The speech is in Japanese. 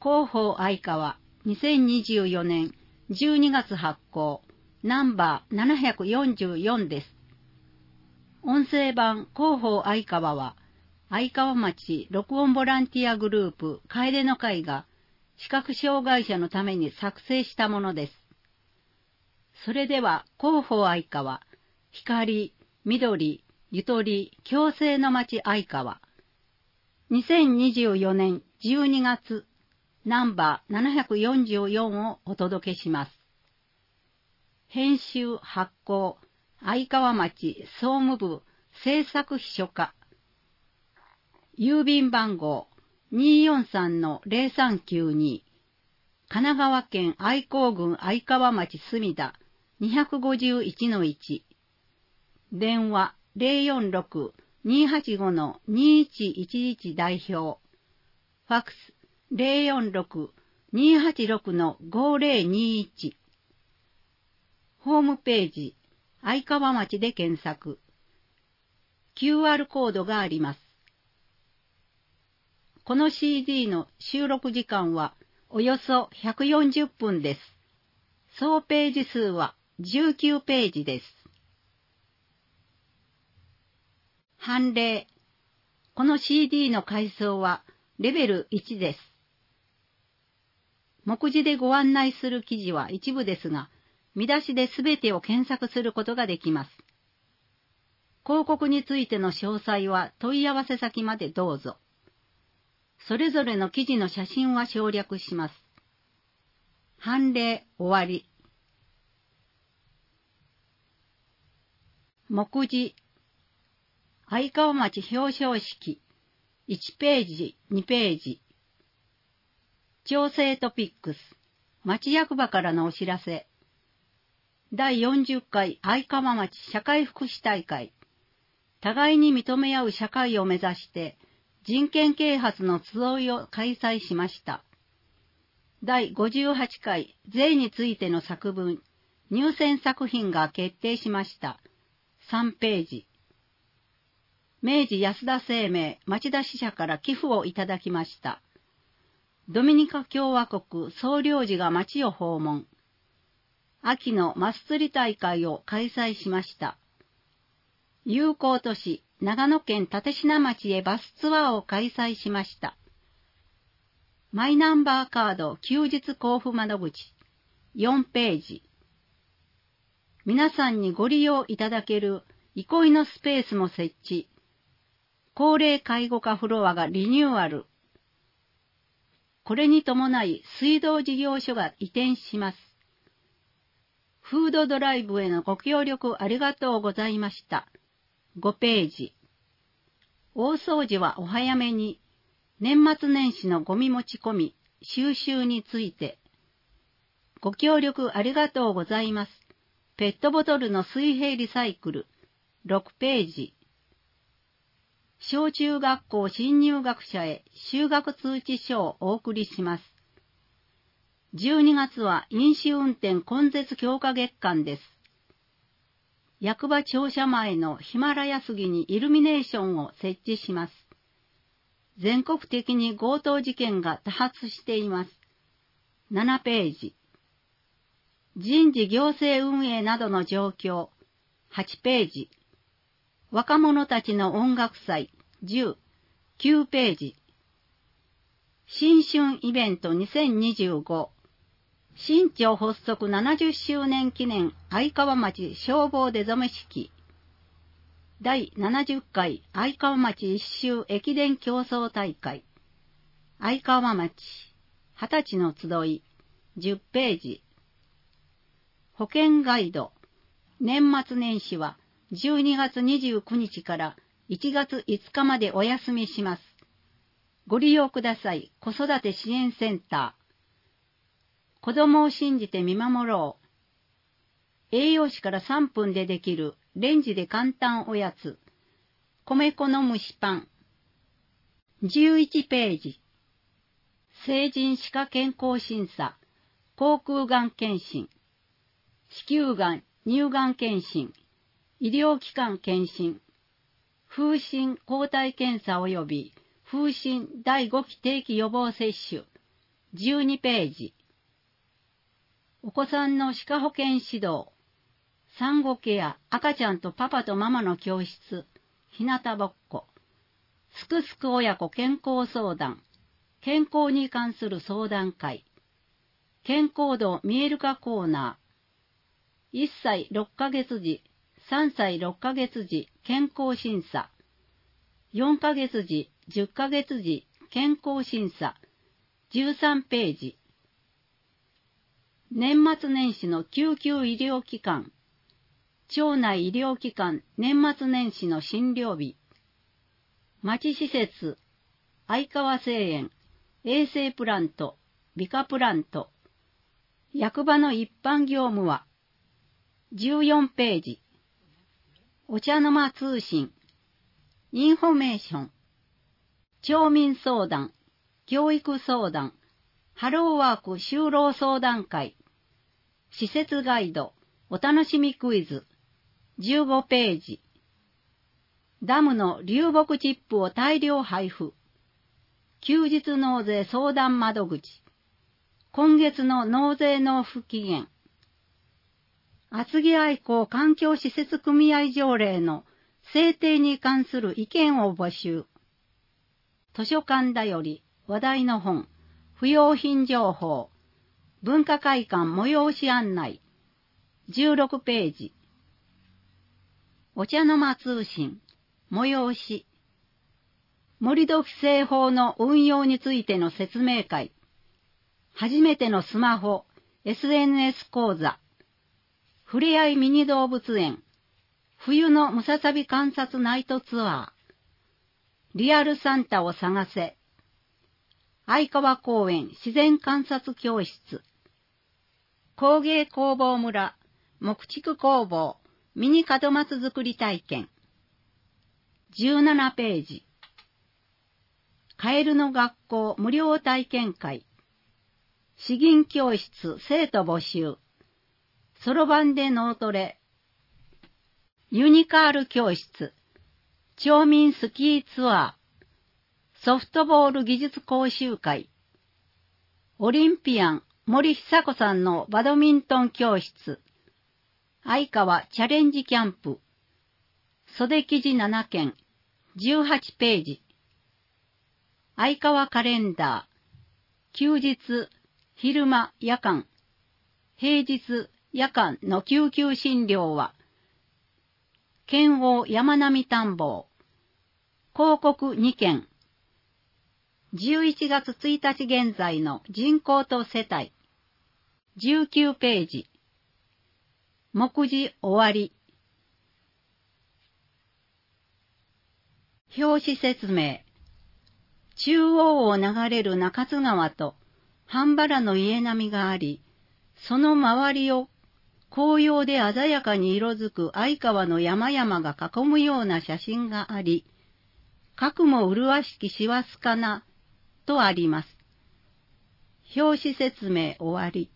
広報愛川2024年12月発行ナンバー744です。音声版広報愛川は愛川町録音ボランティアグループ楓の会が視覚障害者のために作成したものです。それでは広報愛川光、緑、ゆとり、共生の町愛川2024年12月ナンバー744をお届けします。編集発行愛川町総務部制作秘書課郵便番号 243-0392 神奈川県愛甲郡愛川町墨田 251-1 電話 046-285-2111 代表ファックス 046-286-5021 ホームページ愛川町で検索 QR コードがあります。この CD の収録時間はおよそ140分です。総ページ数は19ページです。判例。この CD の階層はレベル1です。目次でご案内する記事は一部ですが、見出しで全てを検索することができます。広告についての詳細は問い合わせ先までどうぞ。それぞれの記事の写真は省略します。判例終わり。目次。愛川町表彰式。1ページ、2ページ。調整トピックス。町役場からのお知らせ。第40回愛川町社会福祉大会。互いに認め合う社会を目指して、人権啓発の集いを開催しました。第58回税についての作文、入選作品が決定しました。3ページ。明治安田生命町田支社から寄付をいただきました。ドミニカ共和国総領事が町を訪問。秋のマス釣り大会を開催しました。友好都市長野県立科町へバスツアーを開催しました。マイナンバーカード休日交付窓口4ページ。皆さんにご利用いただける憩いのスペースも設置。高齢介護課フロアがリニューアル。これに伴い水道事業所が移転します。フードドライブへのご協力ありがとうございました。5ページ。大掃除はお早めに。年末年始のゴミ持ち込み、収集について。ご協力ありがとうございます。ペットボトルの水平リサイクル。6ページ。小中学校新入学者へ就学通知書をお送りします。12月は飲酒運転根絶強化月間です。役場庁舎前のヒマラヤ杉にイルミネーションを設置します。全国的に強盗事件が多発しています。7ページ。人事行政運営などの状況。8ページ。若者たちの音楽祭。10、9ページ。新春イベント2025。新庁発足70周年記念愛川町消防出初め式。第70回愛川町一周駅伝競争大会。愛川町20歳の集い。10ページ。保険ガイド。年末年始は12月29日から1月5日までお休みします。ご利用ください。子育て支援センター。子供を信じて見守ろう。栄養士から3分でできるレンジで簡単おやつ。米粉の蒸しパン。11ページ。成人歯科健康審査。口腔がん検診。子宮がん、乳がん検診。医療機関検診。風疹抗体検査及び風疹第5期定期予防接種。 12ページ。お子さんの歯科保健指導、産後ケア、赤ちゃんとパパとママの教室、ひなたぼっこ、すくすく親子健康相談、健康に関する相談会、健康度見えるかコーナー、1歳6ヶ月時、3歳6ヶ月時健康審査、4ヶ月時、10ヶ月時健康審査、13ページ。年末年始の救急医療機関、町内医療機関年末年始の診療日、町施設、相川製園、衛生プラント、美化プラント、役場の一般業務は、14ページ。お茶の間通信、インフォメーション、町民相談、教育相談、ハローワーク就労相談会、施設ガイド、お楽しみクイズ、15ページ。ダムの流木チップを大量配布。休日納税相談窓口。今月の納税納付期限。厚木愛好環境施設組合条例の制定に関する意見を募集。図書館だより話題の本、不用品情報、文化会館催し案内、16ページ。お茶の間通信、催し。盛土規制法の運用についての説明会。初めてのスマホ、SNS 講座。ふれあいミニ動物園。冬のムササビ観察ナイトツアー。リアルサンタを探せ。相川公園自然観察教室。工芸工房村、木畜工房、ミニ門松作り体験。17ページ。カエルの学校無料体験会。詩吟教室生徒募集。そろばんで脳トレ。ユニカール教室。町民スキーツアー。ソフトボール技術講習会。オリンピアン森久子さんのバドミントン教室。相川チャレンジキャンプ。袖記事7件。18ページ。相川カレンダー。休日、昼間、夜間。平日、夜間の救急診療は、県央山並探訪。広告2件。11月1日現在の人口と世帯。19ページ。目次終わり。表紙説明。中央を流れる中津川と半原の家並みがあり、その周りを紅葉で鮮やかに色づく相川の山々が囲むような写真があり、かくも麗しき師走かな、とあります。表紙説明終わり。